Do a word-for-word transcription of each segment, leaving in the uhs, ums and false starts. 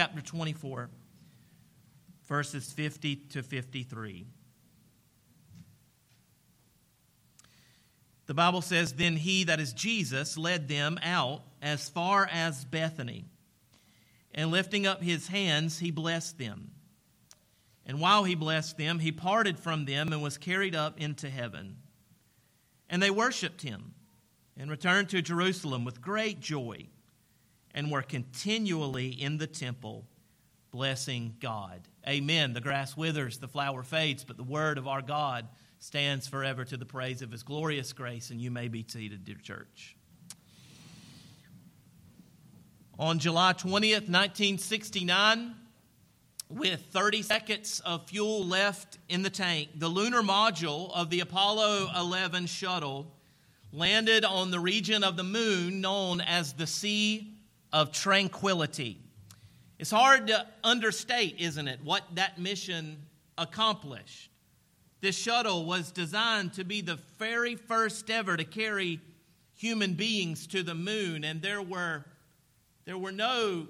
chapter twenty-four, verses fifty to fifty-three. The Bible says, "Then he," that is Jesus, "led them out as far as Bethany. And lifting up his hands, he blessed them. And while he blessed them, he parted from them and was carried up into heaven. And they worshipped him and returned to Jerusalem with great joy and were continually in the temple blessing God." Amen. The grass withers, the flower fades, but the word of our God stands forever to the praise of his glorious grace. And you may be seated, dear church. On July twentieth, nineteen sixty-nine, with thirty seconds of fuel left in the tank, the lunar module of the Apollo eleven shuttle landed on the region of the moon known as the Sea of Tranquility. It's hard to understate, isn't it, what that mission accomplished. This shuttle was designed to be the very first ever to carry human beings to the moon, and there were there were no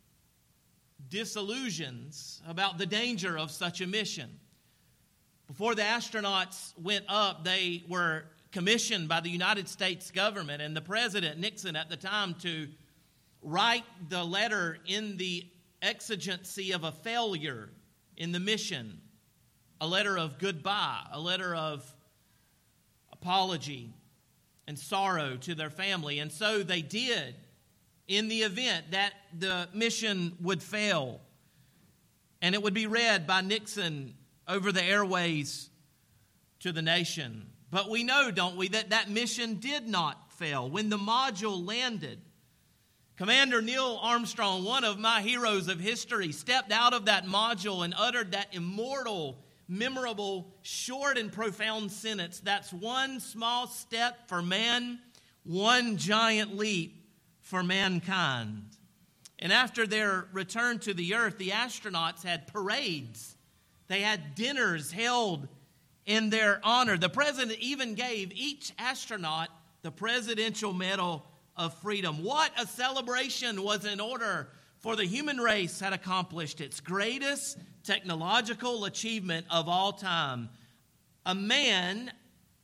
disillusions about the danger of such a mission. Before the astronauts went up, they were commissioned by the United States government and the President Nixon at the time to write the letter in the exigency of a failure in the mission, a letter of goodbye, a letter of apology and sorrow to their family. And so they did, in the event that the mission would fail. And it would be read by Nixon over the airways to the nation. But we know, don't we, that that mission did not fail. When the module landed, Commander Neil Armstrong, one of my heroes of history, stepped out of that module and uttered that immortal, memorable, short and profound sentence: "That's one small step for man, one giant leap for mankind." And after their return to the earth, the astronauts had parades. They had dinners held in their honor. The president even gave each astronaut the Presidential Medal of Freedom. What a celebration was in order, for the human race had accomplished its greatest technological achievement of all time. A man,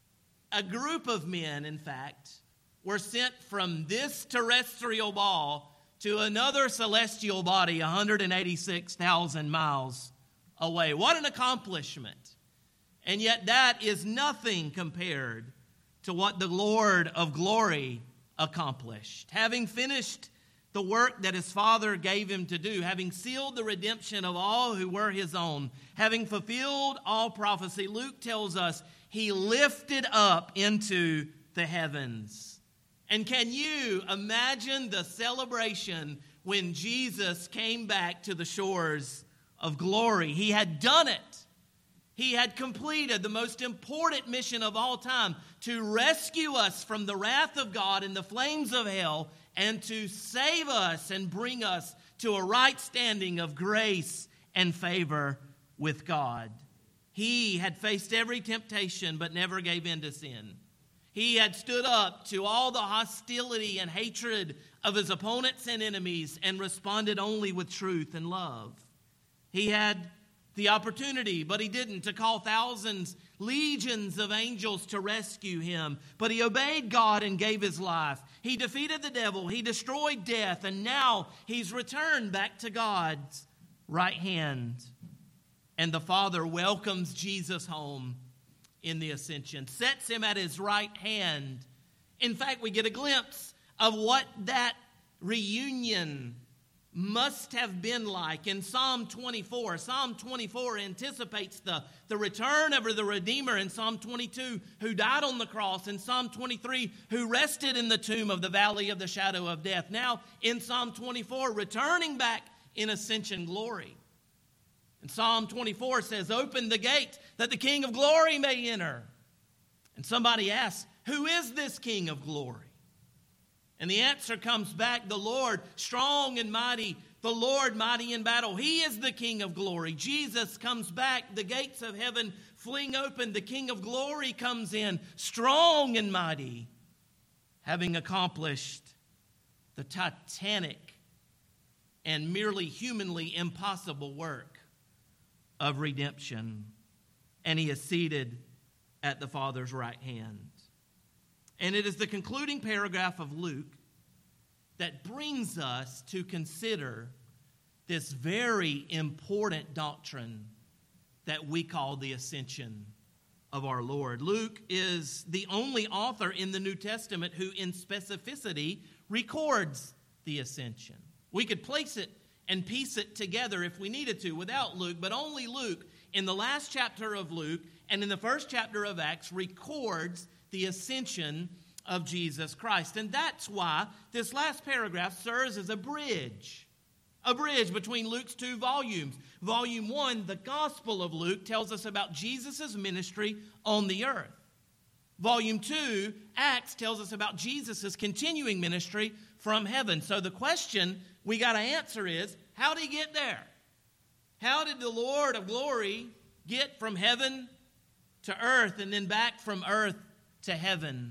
a group of men, in fact, were sent from this terrestrial ball to another celestial body one hundred eighty-six thousand miles away. What an accomplishment. And yet that is nothing compared to what the Lord of glory accomplished. Having finished the work that his Father gave him to do, having sealed the redemption of all who were his own, having fulfilled all prophecy, Luke tells us he lifted up into the heavens. And can you imagine the celebration when Jesus came back to the shores of glory? He had done it. He had completed the most important mission of all time, to rescue us from the wrath of God and the flames of hell, and to save us and bring us to a right standing of grace and favor with God. He had faced every temptation but never gave in to sin. He had stood up to all the hostility and hatred of his opponents and enemies and responded only with truth and love. He had the opportunity, but he didn't, to call thousands, legions of angels to rescue him. But he obeyed God and gave his life. He defeated the devil. He destroyed death. And now he's returned back to God's right hand. And the Father welcomes Jesus home in the ascension, sets him at his right hand. In fact, we get a glimpse of what that reunion must have been like in Psalm twenty-four. Psalm twenty-four anticipates the, the return of the Redeemer in Psalm twenty-two, who died on the cross, in Psalm twenty-three, who rested in the tomb of the valley of the shadow of death. Now, in Psalm twenty-four, returning back in ascension glory. And Psalm twenty-four says, "Open the gate that the King of glory may enter." And somebody asks, who is this King of glory? And the answer comes back: the Lord, strong and mighty, the Lord mighty in battle. He is the King of glory. Jesus comes back. The gates of heaven fling open. The King of glory comes in, strong and mighty, having accomplished the titanic and merely humanly impossible work of redemption. And he is seated at the Father's right hand. And it is the concluding paragraph of Luke that brings us to consider this very important doctrine that we call the ascension of our Lord. Luke is the only author in the New Testament who in specificity records the ascension. We could place it and piece it together if we needed to without Luke, but only Luke in the last chapter of Luke and in the first chapter of Acts records the ascension of Jesus Christ. And that's why this last paragraph serves as a bridge. A bridge between Luke's two volumes. Volume one, the Gospel of Luke, tells us about Jesus' ministry on the earth. Volume two, Acts, tells us about Jesus' continuing ministry from heaven. So the question we got to answer is, how did he get there? How did the Lord of glory get from heaven to earth and then back from earth to heaven?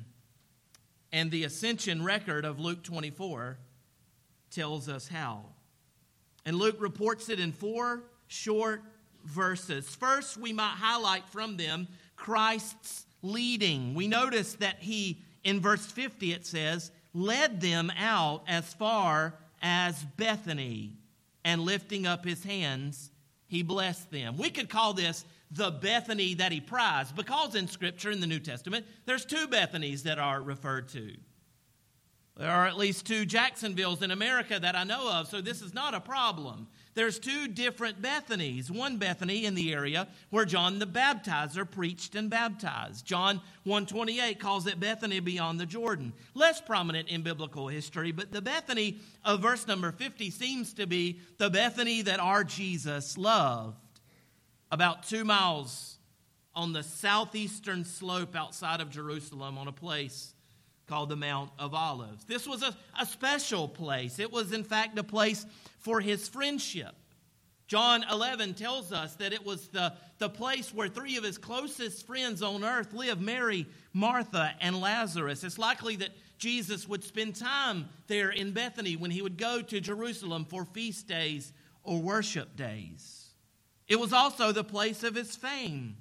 And the ascension record of Luke twenty-four tells us how. And Luke reports it in four short verses. First, we might highlight from them Christ's leading. We notice that he, in verse fifty, it says, led them out as far as Bethany, and lifting up his hands, he blessed them. We could call this the Bethany that he prized, because in Scripture, in the New Testament, there's two Bethanies that are referred to. There are at least two Jacksonvilles in America that I know of, so this is not a problem. There's two different Bethanies. One Bethany in the area where John the Baptizer preached and baptized. John one twenty-eight calls it Bethany beyond the Jordan. Less prominent in biblical history, but the Bethany of verse number fifty seems to be the Bethany that our Jesus loved. About two miles on the southeastern slope outside of Jerusalem on a place called the Mount of Olives. This was a, a special place. It was, in fact, a place for his friendship. John eleven tells us that it was the, the place where three of his closest friends on earth lived, Mary, Martha, and Lazarus. It's likely that Jesus would spend time there in Bethany when he would go to Jerusalem for feast days or worship days. It was also the place of his fame.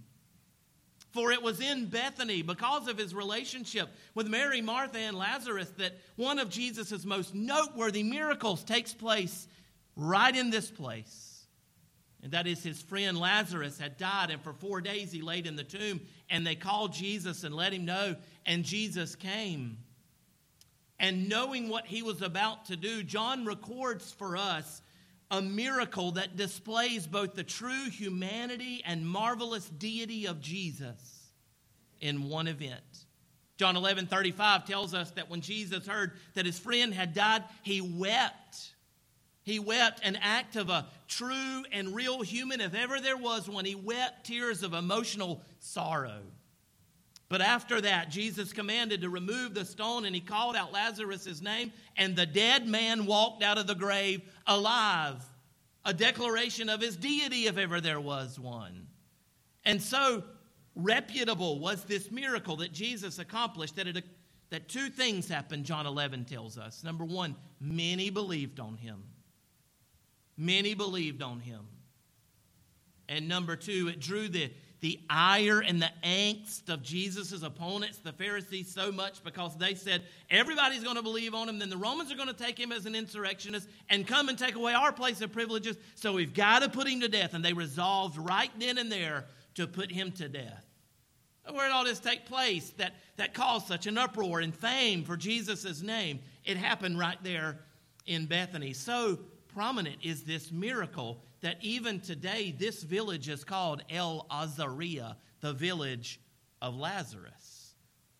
For it was in Bethany, because of his relationship with Mary, Martha, and Lazarus, that one of Jesus' most noteworthy miracles takes place right in this place. And that is, his friend Lazarus had died, and for four days he laid in the tomb, and they called Jesus and let him know, and Jesus came. And knowing what he was about to do, John records for us a miracle that displays both the true humanity and marvelous deity of Jesus in one event. John eleven thirty-five tells us that when Jesus heard that his friend had died, he wept. He wept, an act of a true and real human, if ever there was one. He wept tears of emotional sorrow. But after that, Jesus commanded to remove the stone, and he called out Lazarus' name, and the dead man walked out of the grave alive. A declaration of his deity, if ever there was one. And so reputable was this miracle that Jesus accomplished that, it, that two things happened, John eleven tells us. Number one, many believed on him. Many believed on him. And number two, it drew the The ire and the angst of Jesus' opponents, the Pharisees, so much because they said, everybody's going to believe on him, then the Romans are going to take him as an insurrectionist and come and take away our place of privileges, so we've got to put him to death. And they resolved right then and there to put him to death. Where did all this take place that, that caused such an uproar and fame for Jesus' name? It happened right there in Bethany. So prominent is this miracle that even today this village is called El Azariah, the village of Lazarus.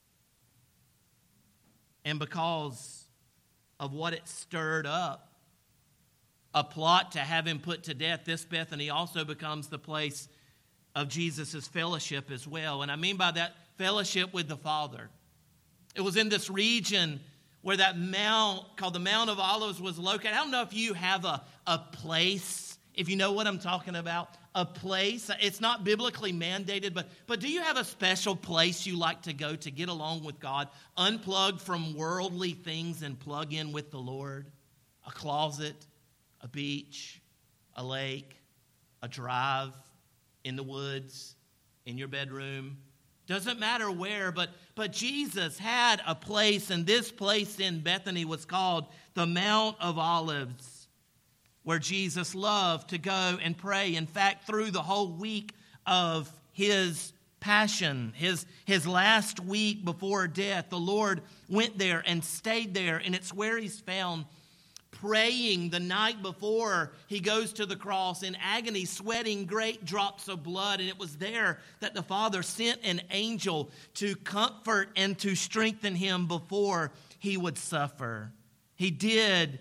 And because of what it stirred up, a plot to have him put to death, this Bethany also becomes the place of Jesus' fellowship as well. And I mean by that, fellowship with the Father. It was in this region where that mount called the Mount of Olives was located. I don't know if you have a, a place, if you know what I'm talking about, a place. It's not biblically mandated, but, but do you have a special place you like to go to get along with God, unplug from worldly things and plug in with the Lord? A closet, a beach, a lake, a drive, in the woods, in your bedroom. Doesn't matter where, but, but Jesus had a place, and this place in Bethany was called the Mount of Olives, where Jesus loved to go and pray. In fact, through the whole week of his passion, his, his last week before death, the Lord went there and stayed there, and it's where he's found praying the night before he goes to the cross in agony, sweating great drops of blood. And it was there that the Father sent an angel to comfort and to strengthen him before he would suffer. He did,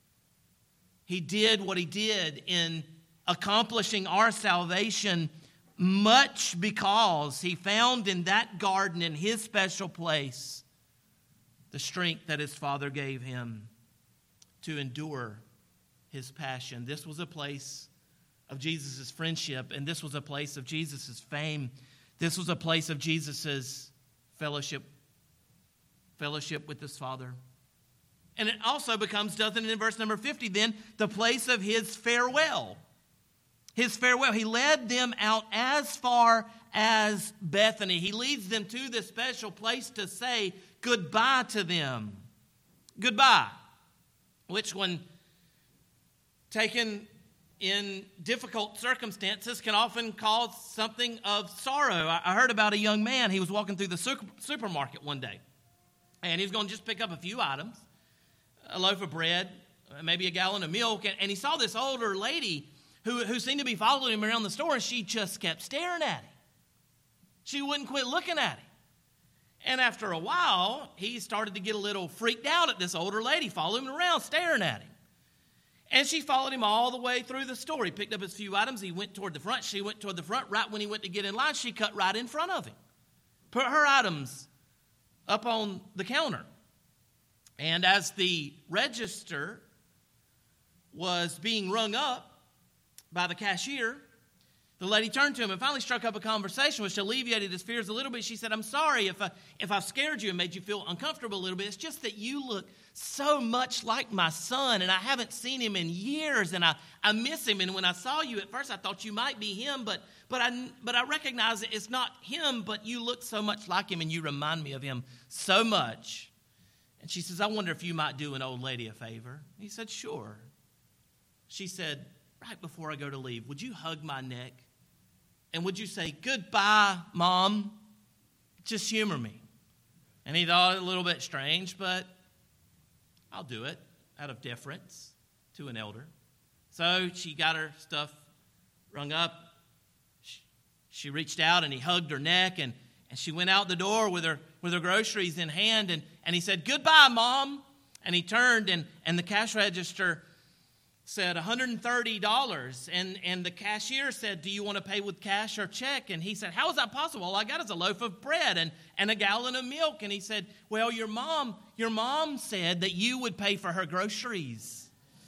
he did what he did in accomplishing our salvation, much because he found in that garden, in his special place, the strength that his Father gave him to endure his passion. This was a place of Jesus' friendship, and this was a place of Jesus' fame. This was a place of Jesus' fellowship, fellowship with his Father. And it also becomes, doesn't it, in verse number fifty, then, the place of his farewell. His farewell. He led them out as far as Bethany. He leads them to this special place to say goodbye to them. Goodbye. Which, when taken in difficult circumstances, can often cause something of sorrow. I heard about a young man. He was walking through the super, supermarket one day, and he was going to just pick up a few items, a loaf of bread, maybe a gallon of milk, and, and he saw this older lady who, who seemed to be following him around the store, and she just kept staring at him. She wouldn't quit looking at him. And after a while, he started to get a little freaked out at this older lady following him around, staring at him. And she followed him all the way through the store. He picked up his few items. He went toward the front. She went toward the front. Right when he went to get in line, she cut right in front of him. Put her items up on the counter. And as the register was being rung up by the cashier, the lady turned to him and finally struck up a conversation, which alleviated his fears a little bit. She said, I'm sorry if, I, if I've scared you and made you feel uncomfortable a little bit. It's just that you look so much like my son, and I haven't seen him in years, and I, I miss him. And when I saw you at first, I thought you might be him, but, but, I, but I recognize that it's not him, but you look so much like him, and you remind me of him so much. And she says, I wonder if you might do an old lady a favor. He said, sure. She said, right before I go to leave, would you hug my neck? And would you say, goodbye, Mom? Just humor me. And he thought it a little bit strange, but I'll do it out of deference to an elder. So she got her stuff rung up. She, she reached out and he hugged her neck, and, and she went out the door with her with her groceries in hand, and, and he said, goodbye, Mom. And he turned, and, and the cash register said one hundred thirty dollars, and, and the cashier said, do you want to pay with cash or check? And he said, how is that possible? All I got is a loaf of bread and, and a gallon of milk. And he said, well, your mom, your mom said that you would pay for her groceries.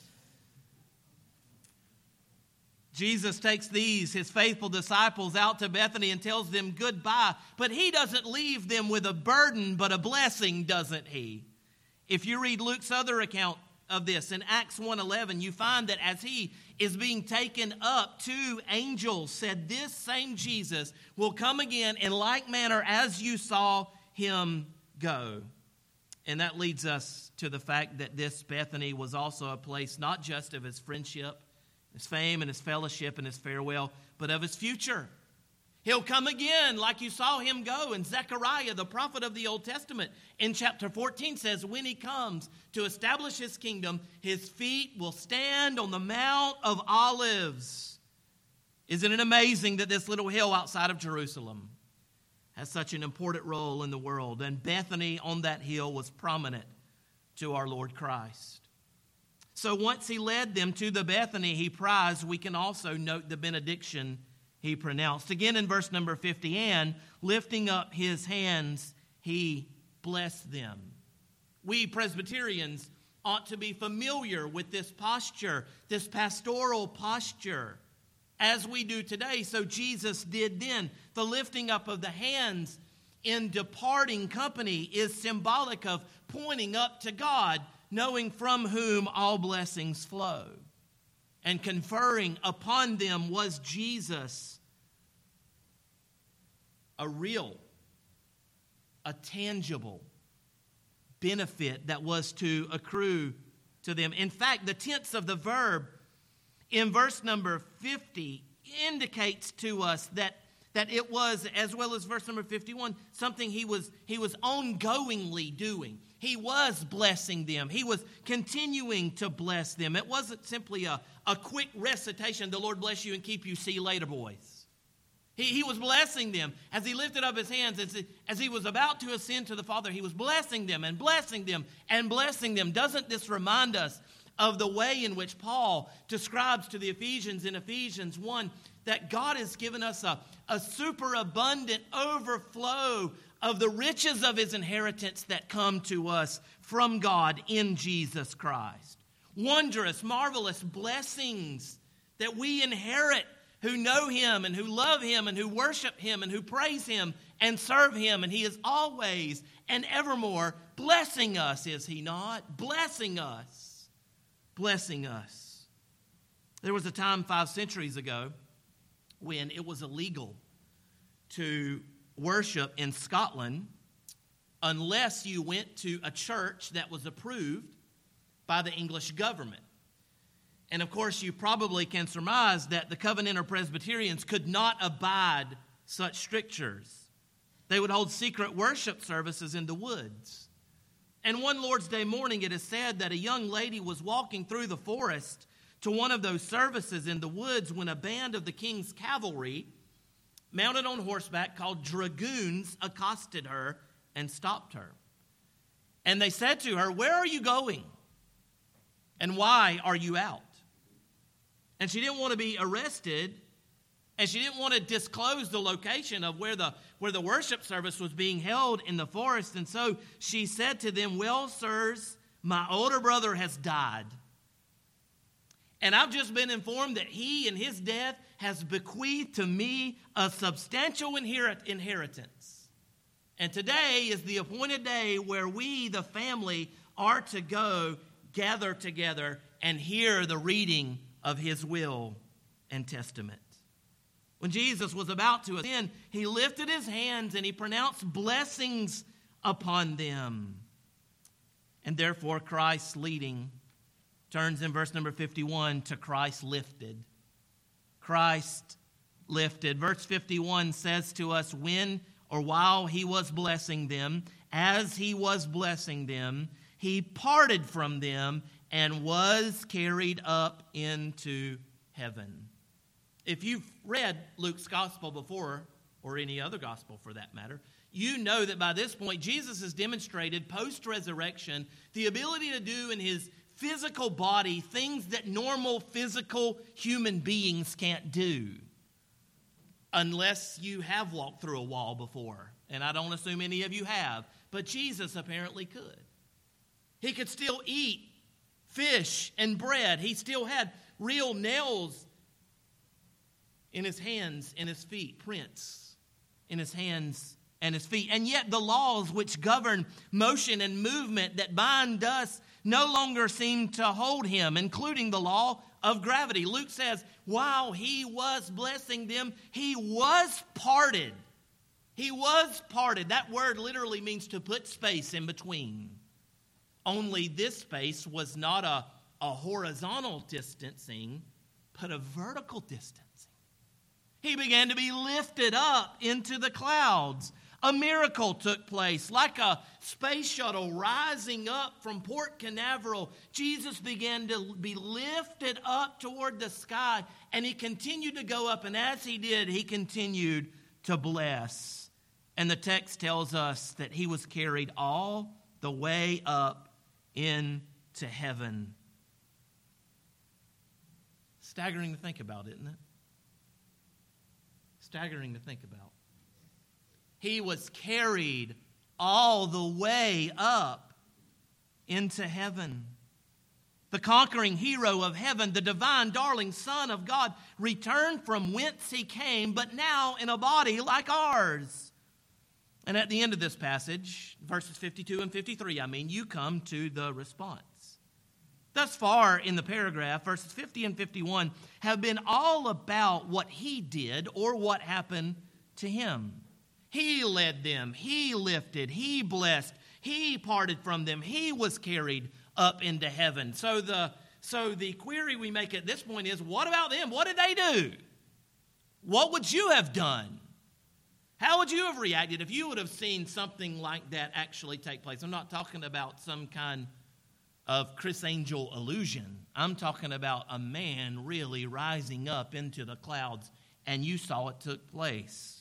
Jesus takes these, his faithful disciples, out to Bethany and tells them goodbye, but he doesn't leave them with a burden, but a blessing, doesn't he? If you read Luke's other account of this in Acts one eleven, you find that as he is being taken up, two angels said, this same Jesus will come again in like manner as you saw him go. And that leads us to the fact that this Bethany was also a place not just of his friendship, his fame and his fellowship and his farewell, but of his future. He'll come again like you saw him go. And Zechariah, the prophet of the Old Testament, in chapter fourteen says, when he comes to establish his kingdom, his feet will stand on the Mount of Olives. Isn't it amazing that this little hill outside of Jerusalem has such an important role in the world? And Bethany on that hill was prominent to our Lord Christ. So once he led them to the Bethany he prized, we can also note the benediction he pronounced. Again in verse number fifty, and lifting up his hands, he blessed them. We Presbyterians ought to be familiar with this posture, this pastoral posture, as we do today. So Jesus did then. The lifting up of the hands in departing company is symbolic of pointing up to God, knowing from whom all blessings flow. and conferring upon them was Jesus. A real, a tangible benefit that was to accrue to them. In fact, the tense of the verb in verse number fifty indicates to us that, that it was, as well as verse number fifty-one, something he was, he was ongoingly doing. He was blessing them. He was continuing to bless them. It wasn't simply a, a quick recitation, the Lord bless you and keep you, see you later, boys. He, he was blessing them as he lifted up his hands. As, as he was about to ascend to the Father, he was blessing them and blessing them and blessing them. Doesn't this remind us of the way in which Paul describes to the Ephesians in Ephesians one that God has given us a, a superabundant overflow of the riches of his inheritance that come to us from God in Jesus Christ. Wondrous, marvelous blessings that we inherit who know him and who love him and who worship him and who praise him and serve him. And he is always and evermore blessing us, is he not? Blessing us. Blessing us. There was a time five centuries ago when it was illegal to worship in Scotland unless you went to a church that was approved by the English government. And of course, you probably can surmise that the Covenanter Presbyterians could not abide such strictures. They would hold secret worship services in the woods. And one Lord's Day morning, it is said that a young lady was walking through the forest to one of those services in the woods when a band of the king's cavalry, mounted on horseback, called dragoons, accosted her and stopped her. And they said to her, "Where are you going? And why are you out?" And she didn't want to be arrested, and she didn't want to disclose the location of where the, where the worship service was being held in the forest. And so she said to them, "Well, sirs, my older brother has died. And I've just been informed that he in his death has bequeathed to me a substantial inherit- inheritance. And today is the appointed day where we, the family, are to go gather together and hear the reading of his will and testament." When Jesus was about to ascend, he lifted his hands and he pronounced blessings upon them. And therefore Christ's leading turns in verse number fifty-one to Christ lifted. Christ lifted. Verse fifty-one says to us, when or while he was blessing them, as he was blessing them, he parted from them and was carried up into heaven. If you've read Luke's gospel before, or any other gospel for that matter, you know that by this point Jesus has demonstrated post-resurrection the ability to do in his physical body things that normal physical human beings can't do. Unless you have walked through a wall before. And I don't assume any of you have. But Jesus apparently could. He could still eat fish and bread. He still had real nails in his hands and his feet, prints in his hands and his feet. And yet the laws which govern motion and movement that bind us no longer seem to hold him, including the law of gravity. Luke says, while he was blessing them, he was parted. He was parted. That word literally means to put space in between. Only this space was not a, a horizontal distancing, but a vertical distancing. He began to be lifted up into the clouds. A miracle took place. Like a space shuttle rising up from Port Canaveral, Jesus began to be lifted up toward the sky, and he continued to go up, and as he did, he continued to bless. And the text tells us that he was carried all the way up into heaven. Staggering to think about, isn't it? Staggering to think about. He was carried all the way up into heaven. The conquering hero of heaven, the divine darling Son of God, returned from whence he came, but now in a body like ours. And at the end of this passage, verses fifty-two and fifty-three, I mean, you come to the response. Thus far in the paragraph, verses fifty and fifty-one have been all about what he did or what happened to him. He led them, he lifted, he blessed, he parted from them, he was carried up into heaven. So the, so the query we make at this point is, what about them? What did they do? What would you have done? How would you have reacted if you would have seen something like that actually take place? I'm not talking about some kind of Chris Angel illusion. I'm talking about a man really rising up into the clouds, and you saw it took place.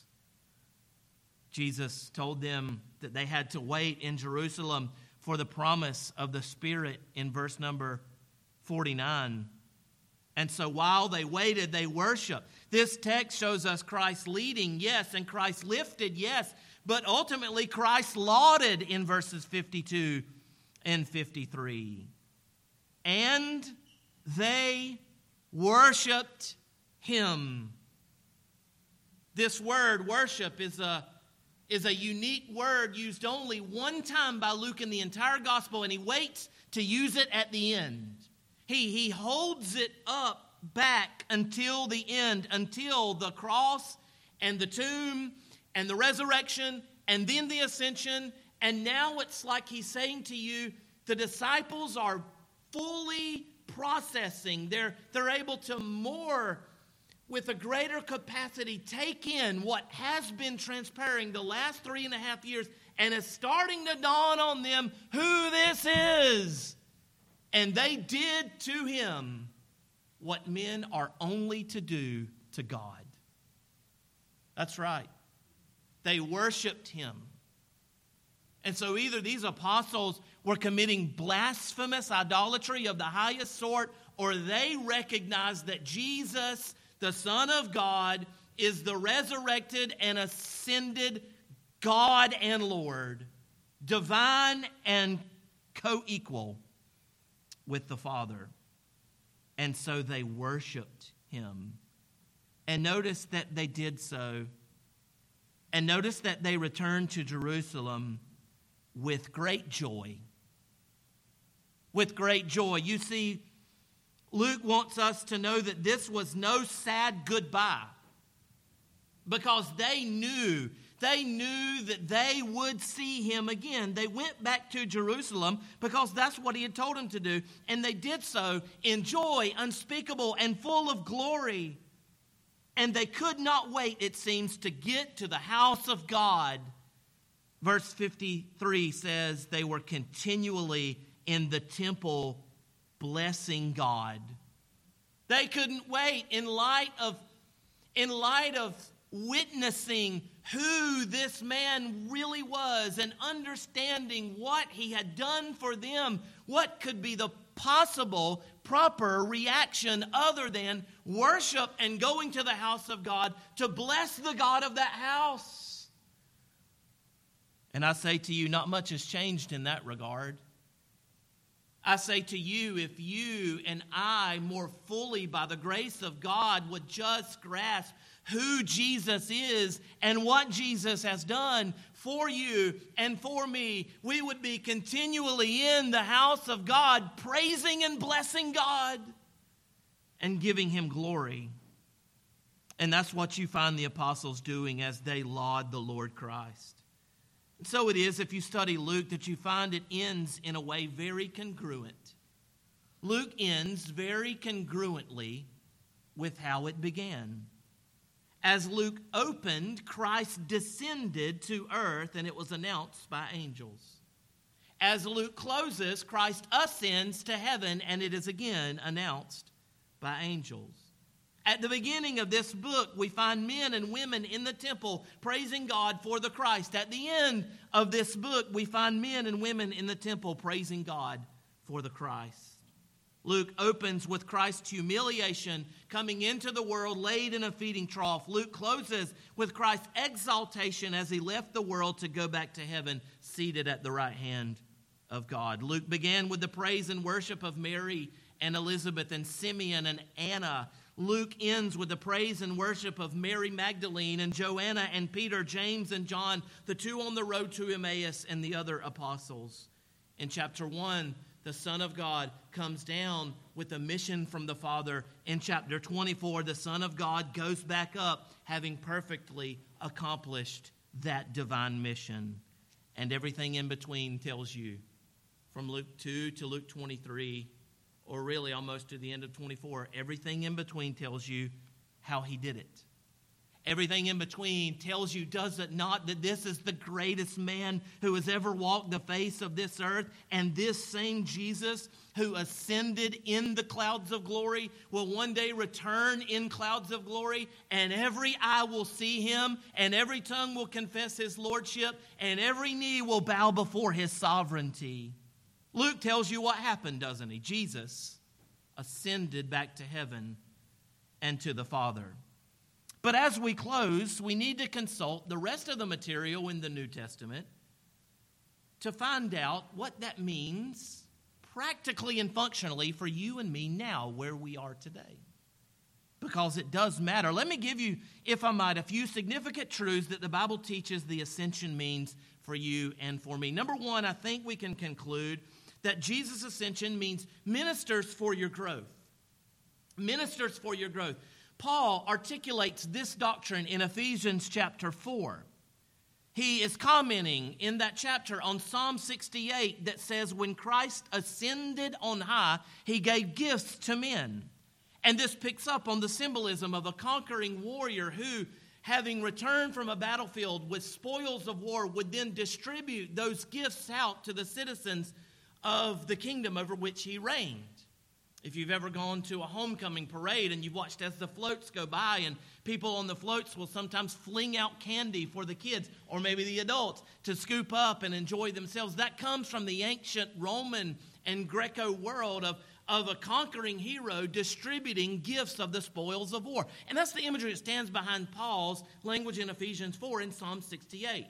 Jesus told them that they had to wait in Jerusalem for the promise of the Spirit in verse number forty-nine. And so while they waited, they worshiped. This text shows us Christ leading, yes, and Christ lifted, yes, but ultimately Christ lauded in verses fifty-two and fifty-three. And they worshiped him. This word, worship, is a, is a unique word used only one time by Luke in the entire gospel, and he waits to use it at the end. He, he holds it up back until the end, until the cross and the tomb and the resurrection and then the ascension. And now it's like he's saying to you, the disciples are fully processing. They're, they're able to more, with a greater capacity, take in what has been transpiring the last three and a half years, and it's starting to dawn on them who this is. And they did to him what men are only to do to God. That's right. They worshiped him. And so either these apostles were committing blasphemous idolatry of the highest sort, or they recognized that Jesus, the Son of God, is the resurrected and ascended God and Lord, divine and co-equal with the Father. And so they worshiped him. And notice that they did so. And notice that they returned to Jerusalem with great joy. With great joy. You see, Luke wants us to know that this was no sad goodbye, because they knew, they knew that they would see him again. They went back to Jerusalem because that's what he had told them to do, and they did so in joy unspeakable and full of glory. And they could not wait, it seems, to get to the house of God. Verse fifty-three says they were continually in the temple blessing God. They couldn't wait in light of, in light of witnessing who this man really was and understanding what he had done for them. What could be the possible proper reaction other than worship and going to the house of God to bless the God of that house? And I say to you, not much has changed in that regard. I say to you, if you and I more fully, by the grace of God, would just grasp who Jesus is and what Jesus has done for you and for me, we would be continually in the house of God, praising and blessing God and giving him glory. And that's what you find the apostles doing as they laud the Lord Christ. So it is, if you study Luke, that you find it ends in a way very congruent. Luke ends very congruently with how it began. As Luke opened, Christ descended to earth, and it was announced by angels. As Luke closes, Christ ascends to heaven, and it is again announced by angels. At the beginning of this book, we find men and women in the temple praising God for the Christ. At the end of this book, we find men and women in the temple praising God for the Christ. Luke opens with Christ's humiliation coming into the world laid in a feeding trough. Luke closes with Christ's exaltation as he left the world to go back to heaven, seated at the right hand of God. Luke began with the praise and worship of Mary and Elizabeth and Simeon and Anna. Luke ends with the praise and worship of Mary Magdalene and Joanna and Peter, James and John, the two on the road to Emmaus, and the other apostles. In chapter one, the Son of God, comes down with a mission from the Father. In chapter twenty-four, the Son of God goes back up, having perfectly accomplished that divine mission. And everything in between tells you, from Luke two to Luke twenty-three, or really almost to the end of twenty-four, everything in between tells you how he did it. Everything in between tells you, does it not, that this is the greatest man who has ever walked the face of this earth, and this same Jesus who ascended in the clouds of glory will one day return in clouds of glory, and every eye will see him, and every tongue will confess his lordship, and every knee will bow before his sovereignty. Luke tells you what happened, doesn't he? Jesus ascended back to heaven and to the Father. But as we close, we need to consult the rest of the material in the New Testament to find out what that means practically and functionally for you and me now, where we are today. Because it does matter. Let me give you, if I might, a few significant truths that the Bible teaches the ascension means for you and for me. Number one, I think we can conclude that Jesus' ascension means ministers for your growth. Ministers for your growth. Paul articulates this doctrine in Ephesians chapter four. He is commenting in that chapter on Psalm sixty-eight that says, when Christ ascended on high, he gave gifts to men. And this picks up on the symbolism of a conquering warrior who, having returned from a battlefield with spoils of war, would then distribute those gifts out to the citizens of the kingdom over which he reigned. If you've ever gone to a homecoming parade and you've watched as the floats go by, and people on the floats will sometimes fling out candy for the kids or maybe the adults to scoop up and enjoy themselves, that comes from the ancient Roman and Greco world of, of a conquering hero distributing gifts of the spoils of war. And that's the imagery that stands behind Paul's language in Ephesians four in Psalm sixty-eight.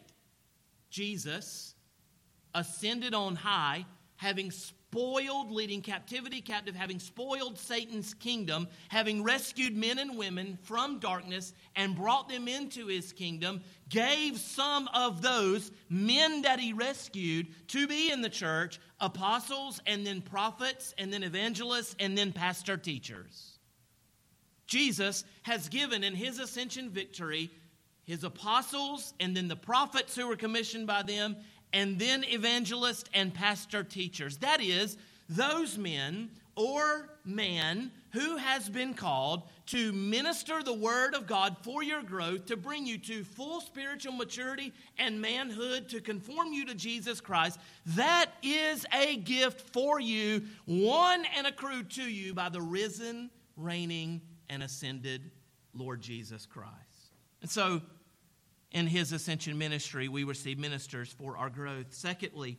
Jesus ascended on high, having spoiled, leading captivity captive, having spoiled Satan's kingdom, having rescued men and women from darkness and brought them into his kingdom, gave some of those men that he rescued to be in the church, apostles and then prophets and then evangelists and then pastor teachers. Jesus has given in his ascension victory his apostles and then the prophets who were commissioned by them, and then evangelists and pastor teachers. That is, those men or man who has been called to minister the word of God for your growth, to bring you to full spiritual maturity and manhood, to conform you to Jesus Christ. That is a gift for you, won and accrued to you by the risen, reigning, and ascended Lord Jesus Christ. And so, in his ascension ministry, we receive ministers for our growth. Secondly,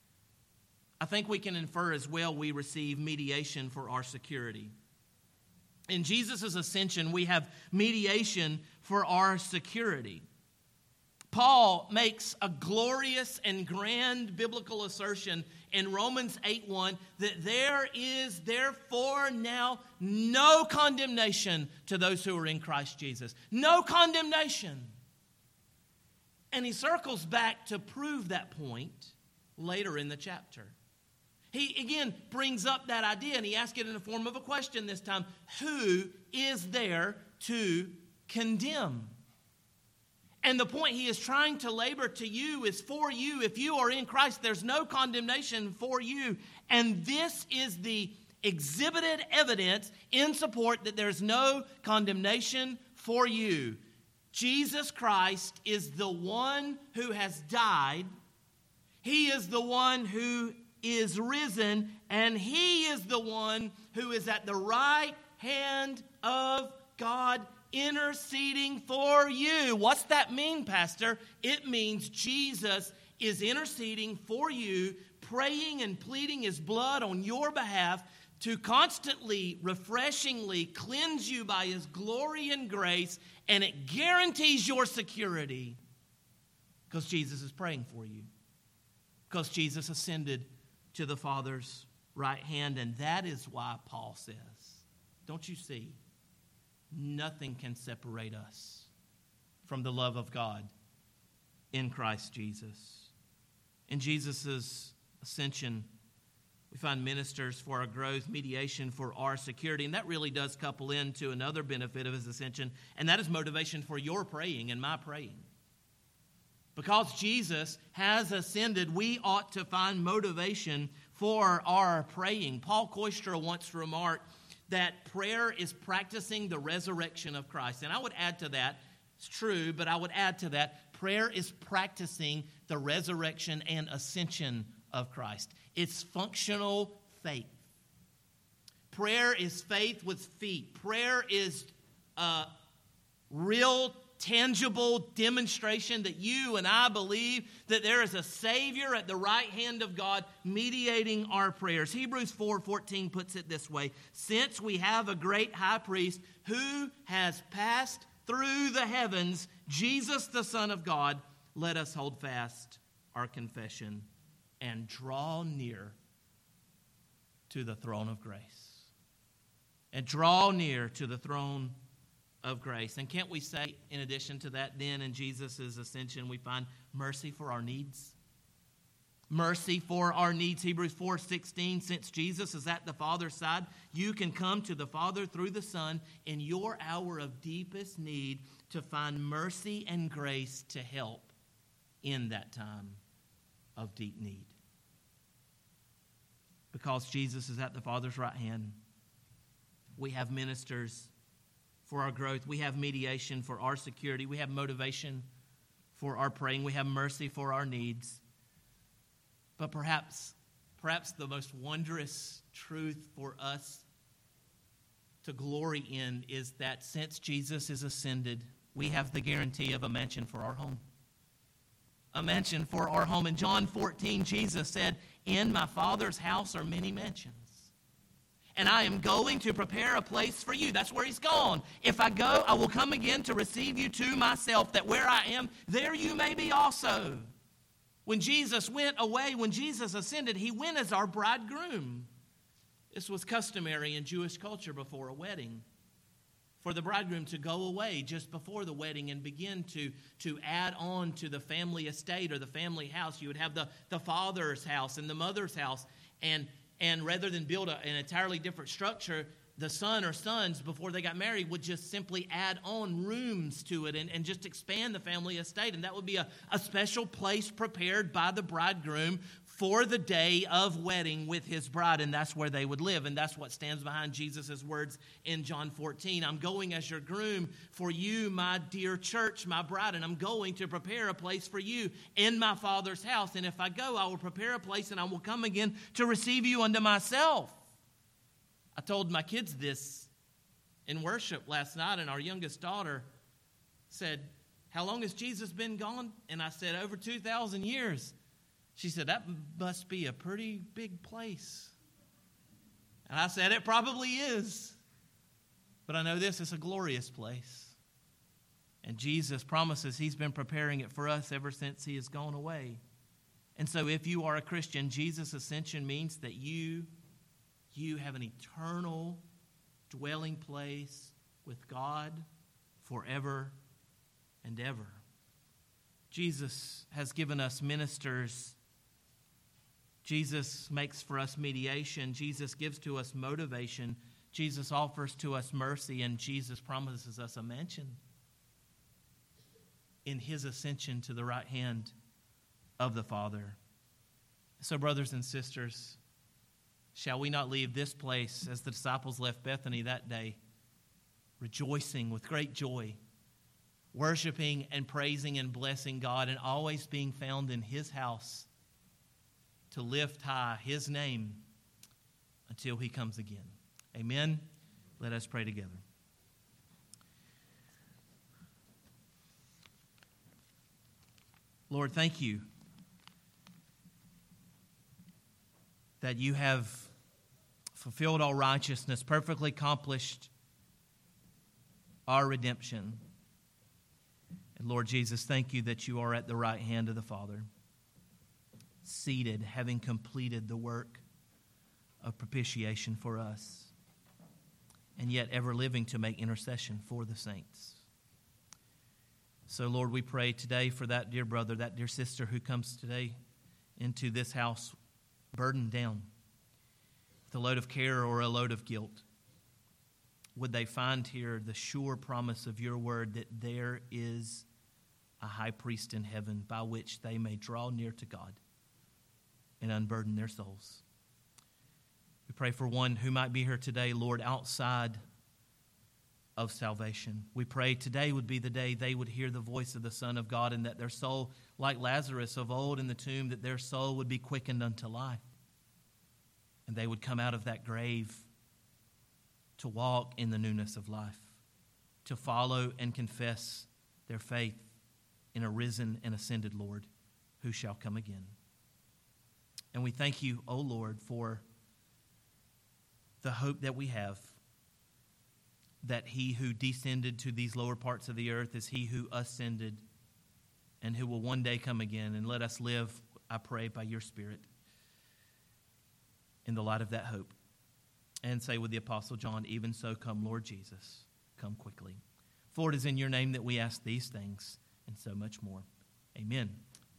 I think we can infer as well we receive mediation for our security. In Jesus' ascension, we have mediation for our security. Paul makes a glorious and grand biblical assertion in Romans eight one that there is therefore now no condemnation to those who are in Christ Jesus. No condemnation. And he circles back to prove that point later in the chapter. He again brings up that idea, and he asks it in the form of a question this time. Who is there to condemn? And the point he is trying to labor to you is for you. If you are in Christ, there's no condemnation for you. And this is the exhibited evidence in support that there's no condemnation for you. Jesus Christ is the one who has died. He is the one who is risen. And he is the one who is at the right hand of God interceding for you. What's that mean, Pastor? It means Jesus is interceding for you, praying and pleading his blood on your behalf to constantly, refreshingly cleanse you by his glory and grace, and it guarantees your security because Jesus is praying for you, because Jesus ascended to the Father's right hand. And that is why Paul says, don't you see, nothing can separate us from the love of God in Christ Jesus. In Jesus' ascension, We find ministers for our growth, mediation for our security. And that really does couple into another benefit of his ascension, and that is motivation for your praying and my praying. Because Jesus has ascended, we ought to find motivation for our praying. Paul Koistra once remarked that prayer is practicing the resurrection of Christ. And I would add to that, it's true, but I would add to that, prayer is practicing the resurrection and ascension of Christ. It's functional faith. Prayer is faith with feet. Prayer is a real, tangible demonstration that you and I believe that there is a Savior at the right hand of God mediating our prayers. Hebrews four fourteen puts it this way: since we have a great high priest who has passed through the heavens, Jesus the Son of God, let us hold fast our confession and draw near to the throne of grace. And draw near to the throne of grace. And can't we say, in addition to that, then in Jesus' ascension, we find mercy for our needs? Mercy for our needs. Hebrews four sixteen, since Jesus is at the Father's side, you can come to the Father through the Son in your hour of deepest need to find mercy and grace to help in that time of deep need. Because Jesus is at the Father's right hand, we have ministers for our growth. We have mediation for our security. We have motivation for our praying. We have mercy for our needs. But perhaps, perhaps the most wondrous truth for us to glory in is that since Jesus is ascended, we have the guarantee of a mansion for our home. A mansion for our home. In John fourteen, Jesus said, in my Father's house are many mansions. And I am going to prepare a place for you. That's where he's gone. If I go, I will come again to receive you to myself, that where I am, there you may be also. When Jesus went away, when Jesus ascended, he went as our bridegroom. This was customary in Jewish culture before a wedding, for the bridegroom to go away just before the wedding and begin to, to add on to the family estate or the family house. You would have the, the father's house and the mother's house. And, and rather than build a, an entirely different structure, the son or sons, before they got married, would just simply add on rooms to it and, and just expand the family estate. And that would be a, a special place prepared by the bridegroom for the day of wedding with his bride, and that's where they would live. And that's what stands behind Jesus' words in John fourteen. I'm going as your groom for you, my dear church, my bride, and I'm going to prepare a place for you in my Father's house. And if I go, I will prepare a place, and I will come again to receive you unto myself. I told my kids this in worship last night, and our youngest daughter said, how long has Jesus been gone? And I said, over two thousand years. She said, that must be a pretty big place. And I said, it probably is. But I know this is a glorious place. And Jesus promises he's been preparing it for us ever since he has gone away. And so if you are a Christian, Jesus' ascension means that you, you have an eternal dwelling place with God forever and ever. Jesus has given us ministers. Jesus makes for us mediation. Jesus gives to us motivation. Jesus offers to us mercy, and Jesus promises us a mansion in his ascension to the right hand of the Father. So, brothers and sisters, shall we not leave this place as the disciples left Bethany that day, rejoicing with great joy, worshiping and praising and blessing God, and always being found in his house to lift high his name until he comes again. Amen. Let us pray together. Lord, thank you that you have fulfilled all righteousness, perfectly accomplished our redemption. And Lord Jesus, thank you that you are at the right hand of the Father, seated, having completed the work of propitiation for us, and yet ever living to make intercession for the saints. So, Lord, we pray today for that dear brother, that dear sister who comes today into this house burdened down. with a load of care or a load of guilt, would they find here the sure promise of your word that there is a high priest in heaven by which they may draw near to God and unburden their souls. We pray for one who might be here today, Lord, outside of salvation. We pray today would be the day they would hear the voice of the Son of God, and that their soul, like Lazarus of old in the tomb, that their soul would be quickened unto life. And they would come out of that grave to walk in the newness of life, to follow and confess their faith in a risen and ascended Lord who shall come again. And we thank you, O Lord, for the hope that we have, that he who descended to these lower parts of the earth is he who ascended and who will one day come again. And let us live, I pray, by your Spirit in the light of that hope. And say with the Apostle John, even so come, Lord Jesus, come quickly. For it is in your name that we ask these things and so much more. Amen.